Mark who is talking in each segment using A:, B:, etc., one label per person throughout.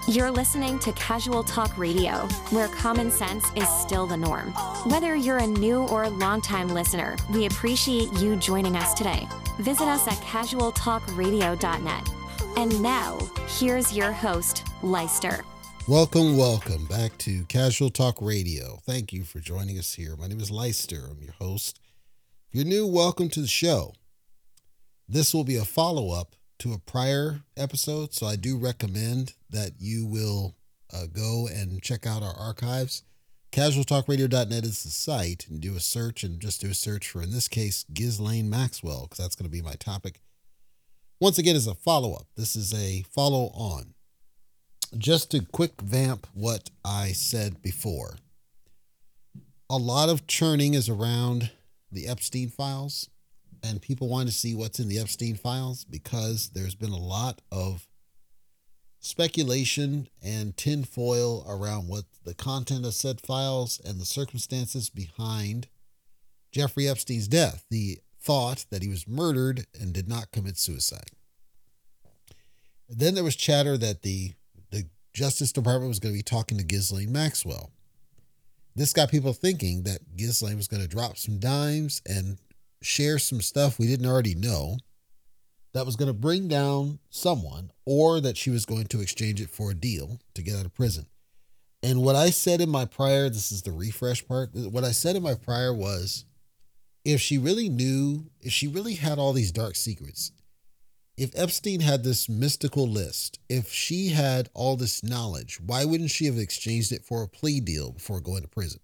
A: You're listening to Casual Talk Radio, where common sense is still the norm. Whether you're a new or longtime listener, we appreciate you joining us today. Visit us at casualtalkradio.net. And now, here's your host, Leister.
B: Welcome back to Casual Talk Radio. Thank you for joining us here. My name is Leister. I'm your host. If you're new, welcome to the show. This will be a follow-up to a prior episode, so I do recommend that you will go and check out our archives. Casualtalkradio.net is the site, and do a search, and just do a search for, in this case, Ghislaine Maxwell, because that's going to be my topic. Once again, as a follow-up, this is a follow-on. Just to quick vamp what I said before. A lot of churning is around the Epstein files, and people want to see what's in the Epstein files because there's been a lot of speculation and tinfoil around what the content of said files and the circumstances behind Jeffrey Epstein's death. The thought that he was murdered and did not commit suicide. And then there was chatter that the Justice Department was going to be talking to Ghislaine Maxwell. This got people thinking that Ghislaine was going to drop some dimes and share some stuff we didn't already know that was going to bring down someone, or that she was going to exchange it for a deal to get out of prison. And what I said in my prior, this is the refresh part, what I said in my prior was, if she really knew, if she really had all these dark secrets, if Epstein had this mystical list, if she had all this knowledge, why wouldn't she have exchanged it for a plea deal before going to prison?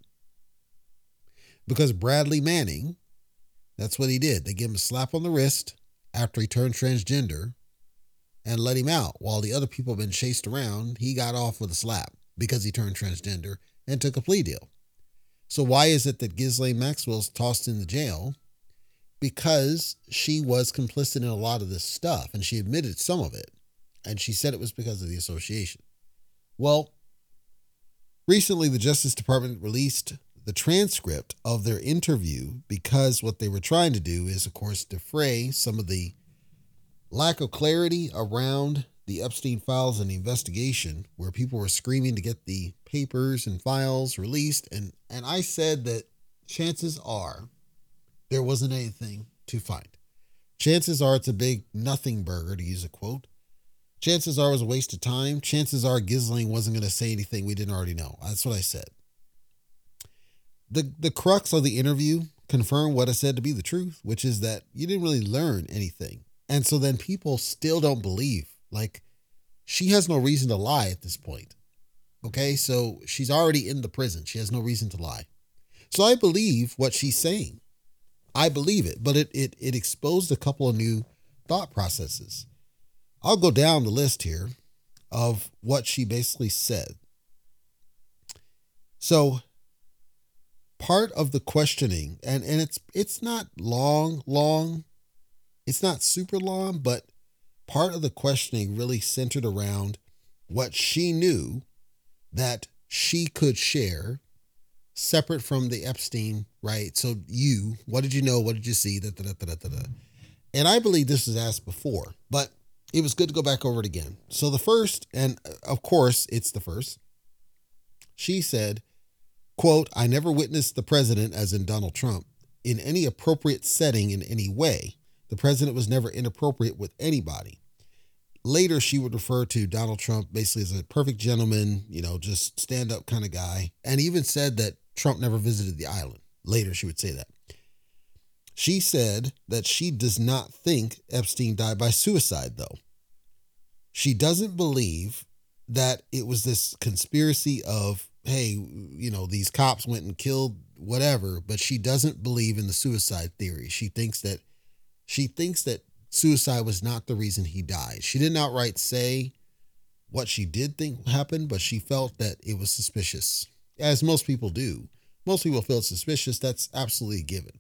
B: Because Bradley Manning, that's what he did. They gave him a slap on the wrist after he turned transgender and let him out. While the other people have been chased around, he got off with a slap because he turned transgender and took a plea deal. So why is it that Ghislaine Maxwell's tossed in the jail? Because she was complicit in a lot of this stuff, and she admitted some of it, and she said it was because of the association. Well, recently the Justice Department released the transcript of their interview because what they were trying to do is, of course, defray some of the lack of clarity around the Epstein files and the investigation, where people were screaming to get the papers and files released. And I said that chances are there wasn't anything to find. Chances are it's a big nothing burger, to use a quote. Chances are it was a waste of time. Chances are Ghislaine wasn't going to say anything we didn't already know. That's what I said. The crux of the interview confirmed what I said to be the truth, which is that you didn't really learn anything. And so then people still don't believe. Like, she has no reason to lie at this point. Okay, so she's already in the prison. She has no reason to lie. So I believe what she's saying. I believe it, but it exposed a couple of new thought processes. I'll go down the list here of what she basically said. So part of the questioning, and it's not long, it's not super long, but part of the questioning really centered around what she knew that she could share separate from the Epstein, right? So what did you know? What did you see? And I believe this was asked before, but it was good to go back over it again. So the first, and of course it's the first, she said, quote, "I never witnessed the president," as in Donald Trump, "in any appropriate setting in any way. The president was never inappropriate with anybody." Later, she would refer to Donald Trump basically as a perfect gentleman, just stand-up kind of guy, and even said that Trump never visited the island. Later, she would say that. She said that she does not think Epstein died by suicide, though. She doesn't believe that it was this conspiracy of, hey, these cops went and killed whatever, but she doesn't believe in the suicide theory. She thinks that suicide was not the reason he died. She didn't outright say what she did think happened, but she felt that it was suspicious, as most people do. Most people feel suspicious. That's absolutely a given.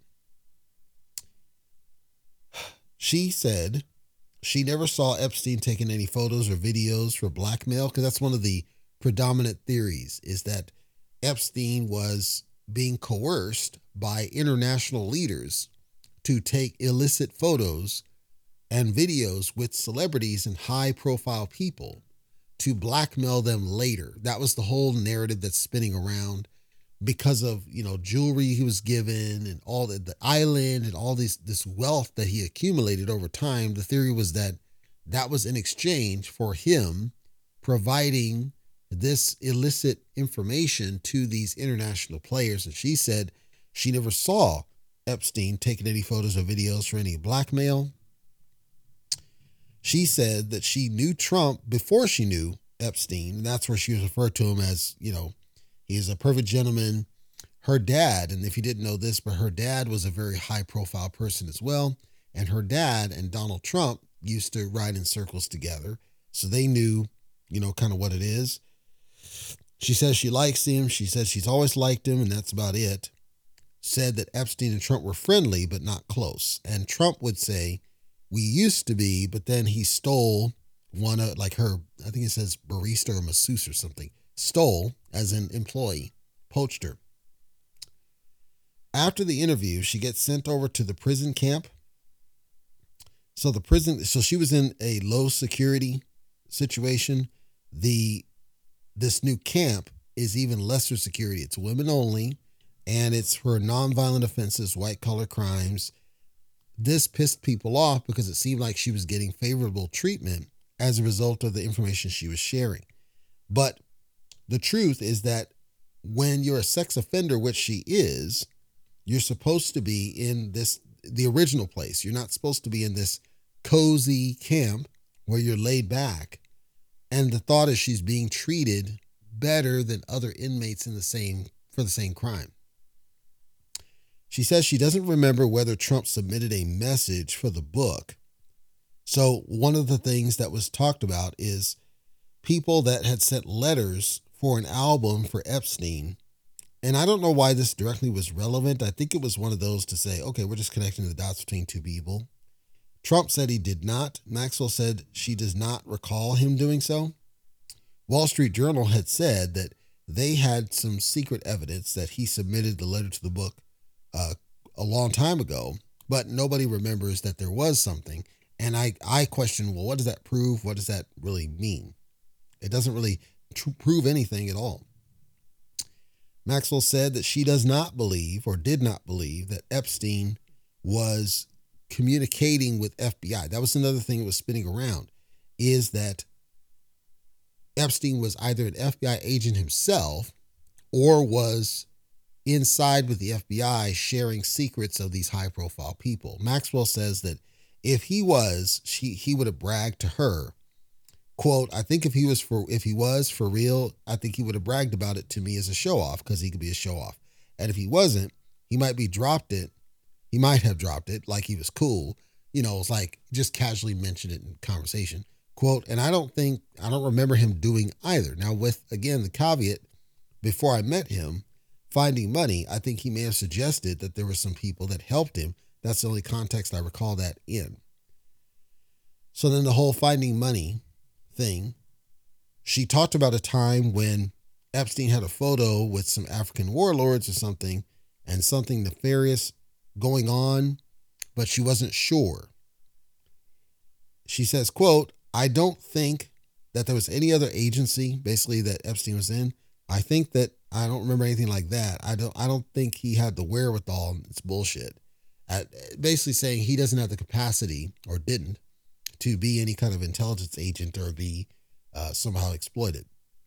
B: She said she never saw Epstein taking any photos or videos for blackmail, because that's one of the predominant theories, is that Epstein was being coerced by international leaders to take illicit photos and videos with celebrities and high-profile people to blackmail them later. That was the whole narrative that's spinning around because of, jewelry he was given and all the island and all this wealth that he accumulated over time. The theory was that was in exchange for him providing this illicit information to these international players. And she said she never saw Epstein taking any photos or videos for any blackmail. She said that she knew Trump before she knew Epstein. And that's where she was referred to him as, he is a perfect gentleman. Her dad, and if you didn't know this, but her dad was a very high profile person as well. And her dad and Donald Trump used to ride in circles together. So they knew, kind of what it is. She says she likes him. She says she's always liked him, and that's about it. Said that Epstein and Trump were friendly, but not close. And Trump would say, we used to be, but then he stole one of, like her, I think it says barista or masseuse or something, stole as an employee, poached her. After the interview, she gets sent over to the prison camp. So she was in a low security situation. This new camp is even lesser security. It's women only, and it's for nonviolent offenses, white collar crimes. This pissed people off because it seemed like she was getting favorable treatment as a result of the information she was sharing. But the truth is that when you're a sex offender, which she is, you're supposed to be in the original place. You're not supposed to be in this cozy camp where you're laid back. And the thought is she's being treated better than other inmates for the same crime. She says she doesn't remember whether Trump submitted a message for the book. So one of the things that was talked about is people that had sent letters for an album for Epstein. And I don't know why this directly was relevant. I think it was one of those to say, okay, we're just connecting the dots between two people. Trump said he did not. Maxwell said she does not recall him doing so. Wall Street Journal had said that they had some secret evidence that he submitted the letter to the book a long time ago, but nobody remembers that there was something. And I question, well, what does that prove? What does that really mean? It doesn't really prove anything at all. Maxwell said that she does not believe or did not believe that Epstein was communicating with FBI. That was another thing that was spinning around, is that Epstein was either an FBI agent himself or was inside with the FBI sharing secrets of these high profile people. Maxwell says that if he was, he would have bragged to her, quote, I think if he was for real, I think he would have bragged about it to me as a show off, because he could be a show off. And if he wasn't, he might have dropped it like he was cool. It's like just casually mentioned it in conversation. Quote, and I don't remember him doing either. Now, with, again, the caveat, before I met him, finding money, I think he may have suggested that there were some people that helped him. That's the only context I recall that in. So then the whole finding money thing, she talked about a time when Epstein had a photo with some African warlords or something, and something nefarious going on, but she wasn't sure. She says, quote, I don't think that there was any other agency, basically, that Epstein was in. I think that I don't remember anything like that. I don't think he had the wherewithal. It's bullshit. Basically saying he doesn't have the capacity, or didn't, to be any kind of intelligence agent or be somehow exploited.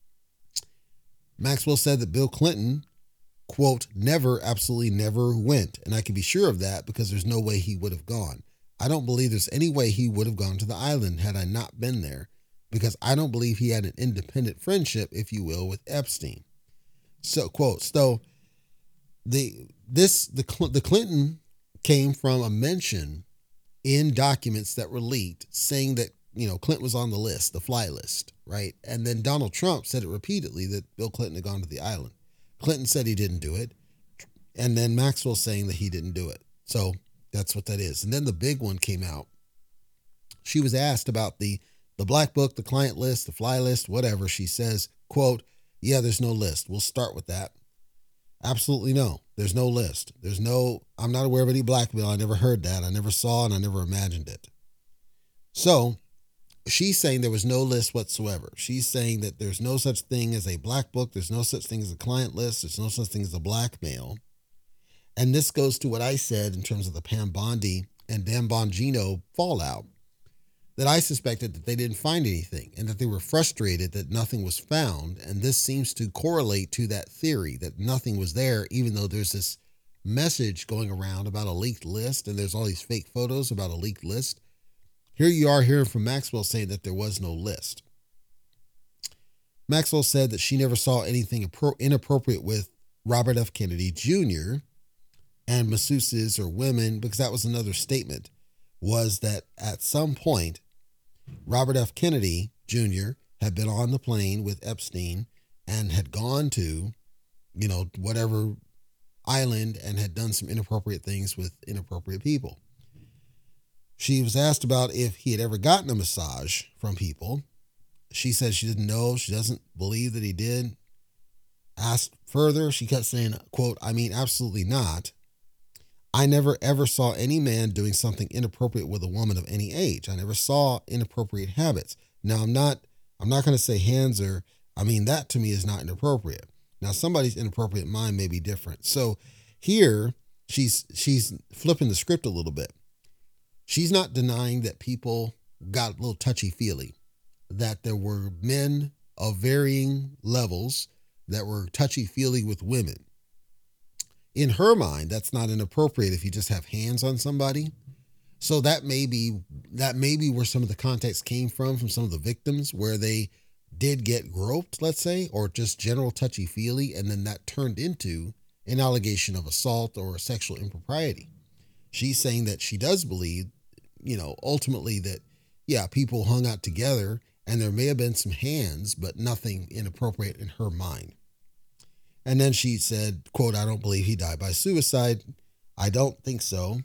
B: Maxwell said that Bill Clinton, quote, absolutely never went. And I can be sure of that because there's no way he would have gone. I don't believe there's any way he would have gone to the island had I not been there, because I don't believe he had an independent friendship, if you will, with Epstein. So, quote, so the Clinton came from a mention in documents that were leaked saying that, Clinton was on the list, the fly list, right? And then Donald Trump said it repeatedly that Bill Clinton had gone to the island. Clinton said he didn't do it. And then Maxwell saying that he didn't do it. So that's what that is. And then the big one came out. She was asked about the black book, the client list, the fly list, whatever. She says, quote, yeah, there's no list. We'll start with that. Absolutely no. There's no list. I'm not aware of any blackmail. I never heard that. I never saw and I never imagined it. So she's saying there was no list whatsoever. She's saying that there's no such thing as a black book. There's no such thing as a client list. There's no such thing as a blackmail. And this goes to what I said in terms of the Pam Bondi and Dan Bongino fallout, that I suspected that they didn't find anything and that they were frustrated that nothing was found. And this seems to correlate to that theory that nothing was there, even though there's this message going around about a leaked list and there's all these fake photos about a leaked list. Here you are hearing from Maxwell saying that there was no list. Maxwell said that she never saw anything inappropriate with Robert F. Kennedy Jr. and masseuses or women, because that was another statement, was that at some point, Robert F. Kennedy Jr. had been on the plane with Epstein and had gone to, whatever island and had done some inappropriate things with inappropriate people. She was asked about if he had ever gotten a massage from people. She said she didn't know. She doesn't believe that he did. Asked further, she kept saying, quote, "I mean, absolutely not. I never ever saw any man doing something inappropriate with a woman of any age. I never saw inappropriate habits. Now, I'm not going to say hands are, that to me is not inappropriate. Now, somebody's inappropriate mind may be different." So here she's flipping the script a little bit. She's not denying that people got a little touchy-feely, that there were men of varying levels that were touchy-feely with women. In her mind, that's not inappropriate if you just have hands on somebody. So that may be where some of the context came from some of the victims, where they did get groped, let's say, or just general touchy-feely, and then that turned into an allegation of assault or sexual impropriety. She's saying that she does believe, ultimately that, yeah, people hung out together and there may have been some hands, but nothing inappropriate in her mind. And then she said, quote, "I don't believe he died by suicide. I don't think so.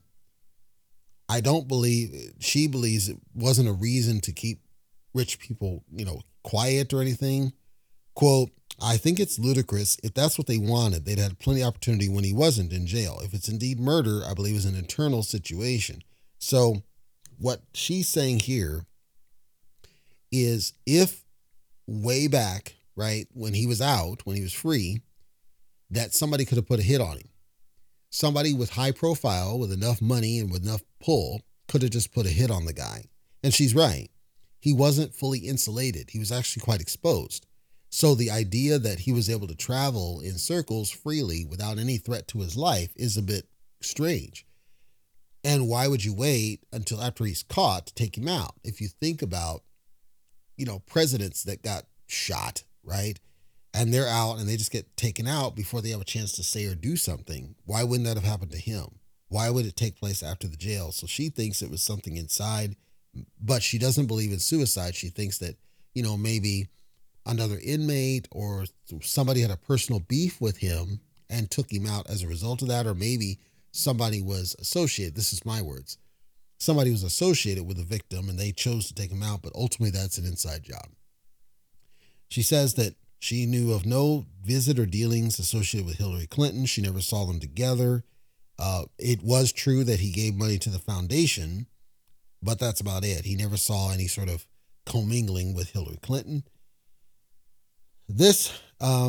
B: She believes it wasn't a reason to keep rich people, quiet or anything. Quote, "I think it's ludicrous. If that's what they wanted, they'd had plenty of opportunity when he wasn't in jail. If it's indeed murder, I believe it's an internal situation." So what she's saying here is, if way back, right, when he was out, when he was free, that somebody could have put a hit on him. Somebody with high profile, with enough money and with enough pull, could have just put a hit on the guy. And she's right. He wasn't fully insulated. He was actually quite exposed. So the idea that he was able to travel in circles freely without any threat to his life is a bit strange. And why would you wait until after he's caught to take him out? If you think about, presidents that got shot, right? And they're out and they just get taken out before they have a chance to say or do something. Why wouldn't that have happened to him? Why would it take place after the jail? So she thinks it was something inside, but she doesn't believe in suicide. She thinks that, maybe another inmate or somebody had a personal beef with him and took him out as a result of that. Or maybe somebody was associated. This is my words. Somebody was associated with the victim and they chose to take him out, but ultimately that's an inside job. She says that she knew of no visit or dealings associated with Hillary Clinton. She never saw them together. It was true that he gave money to the foundation, but that's about it. He never saw any sort of commingling with Hillary Clinton. This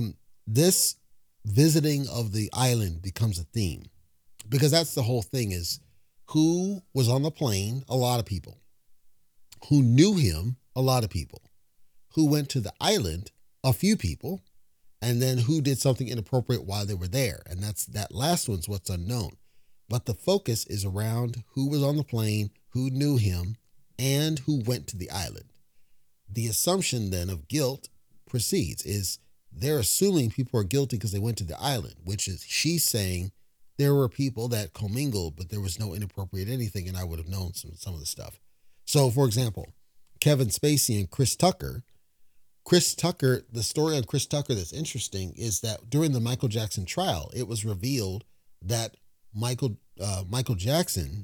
B: visiting of the island becomes a theme, because that's the whole thing, is who was on the plane? A lot of people. Who knew him? A lot of people. Who went to the island? A few people. And then who did something inappropriate while they were there? And that last one's what's unknown. But the focus is around who was on the plane, who knew him, and who went to the island. The assumption then of guilt proceeds, is they're assuming people are guilty because they went to the island, which is, she's saying there were people that commingled, but there was no inappropriate anything, and I would have known some of the stuff. So, for example, Kevin Spacey and Chris Tucker, the story on Chris Tucker that's interesting is that during the Michael Jackson trial, it was revealed that Michael Jackson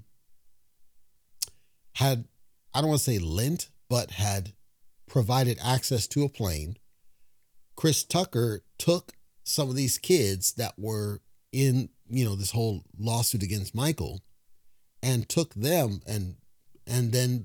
B: had, I don't want to say lent, but had provided access to a plane. Chris Tucker took some of these kids that were in, this whole lawsuit against Michael, and took them and then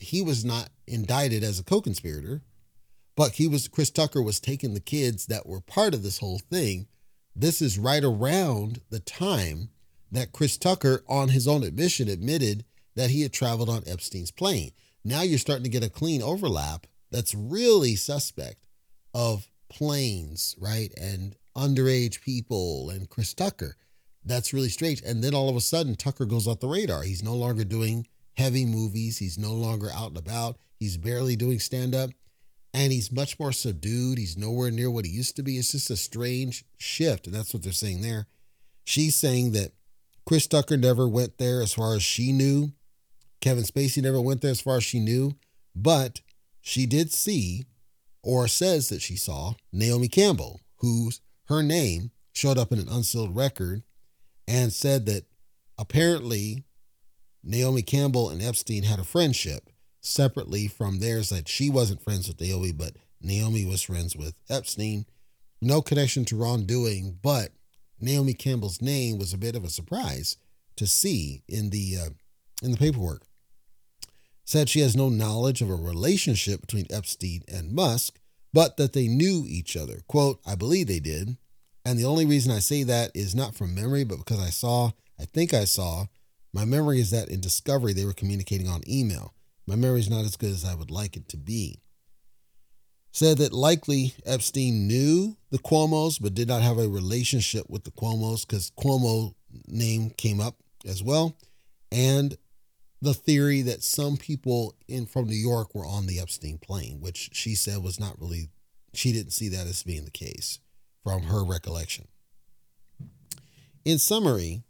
B: he was not indicted as a co-conspirator, but Chris Tucker was taking the kids that were part of this whole thing. This is right around the time that Chris Tucker, on his own admission, admitted that he had traveled on Epstein's plane. Now you're starting to get a clean overlap that's really suspect of planes, right? And underage people and Chris Tucker. That's really strange. And then all of a sudden, Tucker goes off the radar. He's no longer doing heavy movies. He's no longer out and about. He's barely doing stand-up. And he's much more subdued. He's nowhere near what he used to be. It's just a strange shift. And that's what they're saying there. She's saying that Chris Tucker never went there as far as she knew. Kevin Spacey never went there as far as she knew. But she did see, or says that she saw, Naomi Campbell, her name showed up in an unsealed record, and said that apparently Naomi Campbell and Epstein had a friendship separately from theirs, that she wasn't friends with Naomi, but Naomi was friends with Epstein. No connection to wrongdoing, but Naomi Campbell's name was a bit of a surprise to see in the paperwork. Said she has no knowledge of a relationship between Epstein and Musk, but that they knew each other. Quote, I believe they did. And the only reason I say that is not from memory, but because I think I saw, my memory is that in Discovery, they were communicating on email. My memory is not as good as I would like it to be. Said that likely Epstein knew the Cuomos, but did not have a relationship with the Cuomos, because Cuomo name came up as well. And the theory that some people from New York were on the Epstein plane, which she said was not really, she didn't see that as being the case from her recollection. In summary,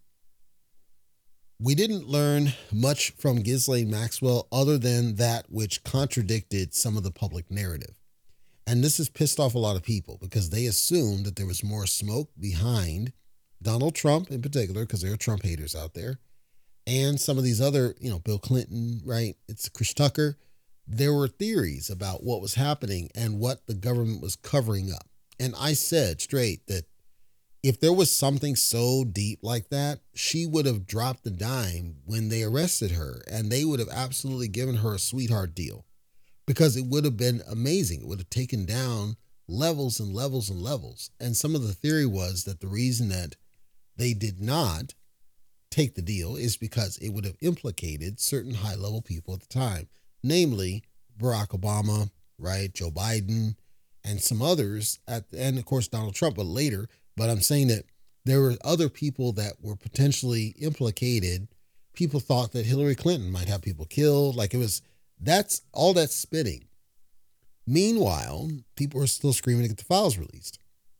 B: we didn't learn much from Ghislaine Maxwell other than that which contradicted some of the public narrative. And this has pissed off a lot of people because they assumed that there was more smoke behind Donald Trump in particular, because there are Trump haters out there, and some of these other, Bill Clinton, right? It's Chris Tucker. There were theories about what was happening and what the government was covering up. And I said straight that if there was something so deep like that, she would have dropped the dime when they arrested her, and they would have absolutely given her a sweetheart deal, because it would have been amazing. It would have taken down levels and levels and levels. And some of the theory was that the reason that they did not take the deal is because it would have implicated certain high-level people at the time, namely Barack Obama, right, Joe Biden, and some others, and of course Donald Trump, but later. But I'm saying that there were other people that were potentially implicated. People thought that Hillary Clinton might have people killed. That's all that's spinning. Meanwhile, people are still screaming to get the files released.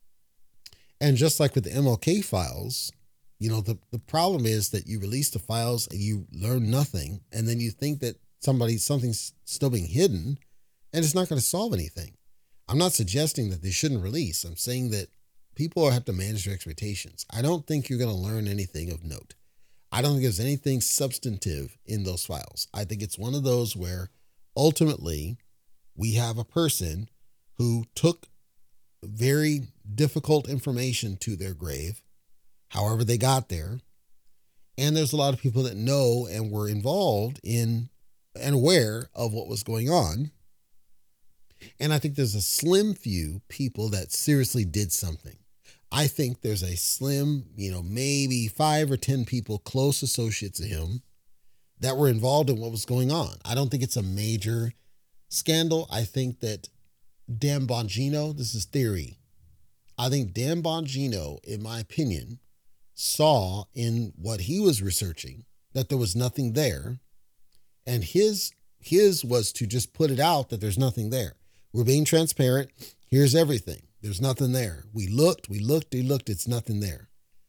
B: And just like with the MLK files, the problem is that you release the files and you learn nothing. And then you think that something's still being hidden, and it's not going to solve anything. I'm not suggesting that they shouldn't release. I'm saying that people have to manage their expectations. I don't think you're going to learn anything of note. I don't think there's anything substantive in those files. I think it's one of those where ultimately we have a person who took very difficult information to their grave, however they got there. And there's a lot of people that know and were involved in and aware of what was going on. And I think there's a slim few people that seriously did something. I think there's a slim, maybe 5 or 10 people, close associates of him, that were involved in what was going on. I don't think it's a major scandal. I think that Dan Bongino, this is theory. I think Dan Bongino, in my opinion, saw in what he was researching that there was nothing there. And his was to just put it out that there's nothing there. We're being transparent. Here's everything. There's nothing there. We looked, it's nothing there.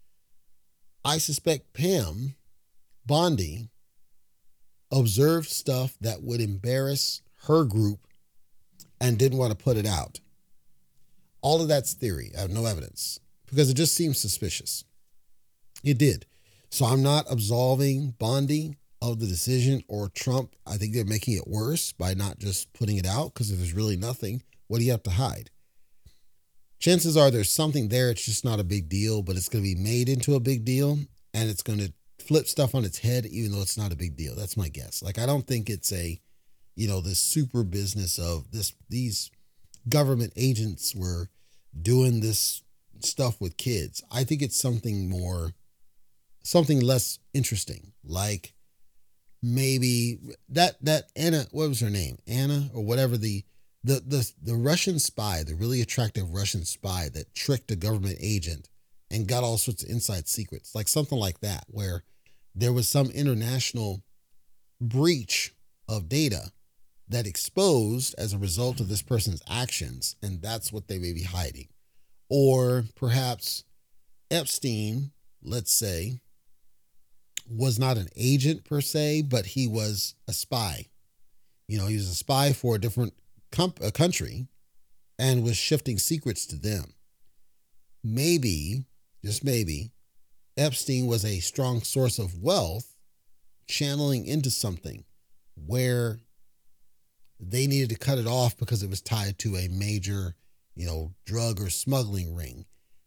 B: I suspect Pam Bondi observed stuff that would embarrass her group and didn't want to put it out. All of that's theory. I have no evidence because it just seems suspicious. It did. So I'm not absolving Bondi of the decision or Trump. I think they're making it worse by not just putting it out, because if there's really nothing, what do you have to hide? Chances are there's something there. It's just not a big deal, but it's going to be made into a big deal, and it's going to flip stuff on its head, even though it's not a big deal. That's my guess. I don't think it's a this super business of these government agents were doing this stuff with kids. I think it's something less interesting, like maybe that Anna, what was her name? Anna or whatever, the Russian spy, the really attractive Russian spy that tricked a government agent and got all sorts of inside secrets, like something like that, where there was some international breach of data that exposed as a result of this person's actions, and that's what they may be hiding. Or perhaps Epstein, let's say, was not an agent per se, but he was a spy. He was a spy for a different country and was shifting secrets to them. Maybe, just maybe, Epstein was a strong source of wealth channeling into something where they needed to cut it off because it was tied to a major, drug or smuggling ring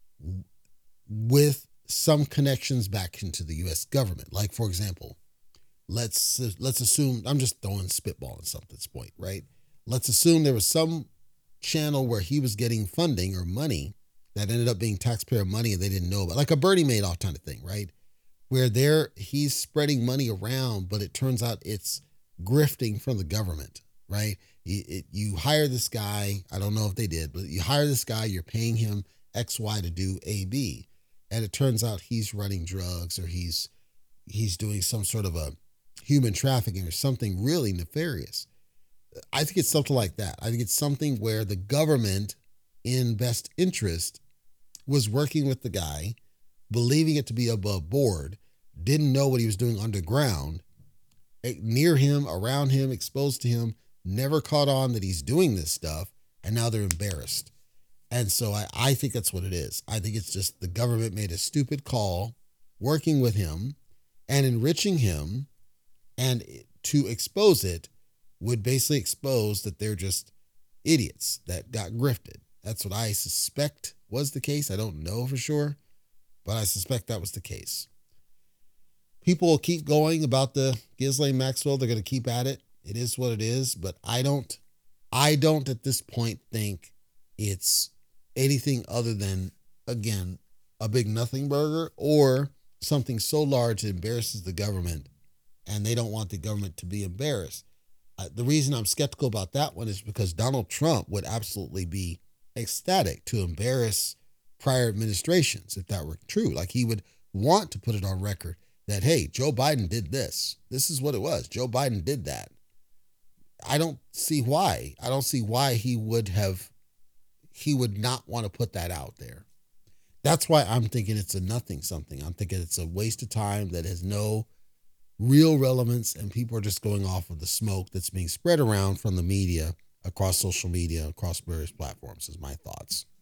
B: with some connections back into the U.S. government. Like, for example, let's assume, I'm just throwing spitball at something at this point, right? Let's assume there was some channel where he was getting funding or money that ended up being taxpayer money and they didn't know about, like a Bernie Madoff kind of thing, right? Where he's spreading money around, but it turns out it's grifting from the government, right? You hire this guy, I don't know if they did, but you hire this guy, you're paying him XY to do AB, and it turns out he's running drugs or he's doing some sort of a human trafficking or something really nefarious. I think it's something like that. I think it's something where the government, in best interest, was working with the guy, believing it to be above board, didn't know what he was doing underground, near him, around him, exposed to him, never caught on that he's doing this stuff, and now they're embarrassed. And so I think that's what it is. I think it's just the government made a stupid call, working with him and enriching him, and to expose it would basically expose that they're just idiots that got grifted. That's what I suspect was the case. I don't know for sure, but I suspect that was the case. People will keep going about the Ghislaine Maxwell. They're going to keep at it. It is what it is, but I don't at this point think it's anything other than, again, a big nothing burger or something so large it embarrasses the government and they don't want the government to be embarrassed. The reason I'm skeptical about that one is because Donald Trump would absolutely be ecstatic to embarrass prior administrations if that were true. Like, he would want to put it on record that, hey, Joe Biden did this. This is what it was. Joe Biden did that. I don't see why. I don't see why he would not want to put that out there. That's why I'm thinking it's a nothing something. I'm thinking it's a waste of time that has no real relevance, and people are just going off of the smoke that's being spread around from the media, across social media, across various platforms, is my thoughts.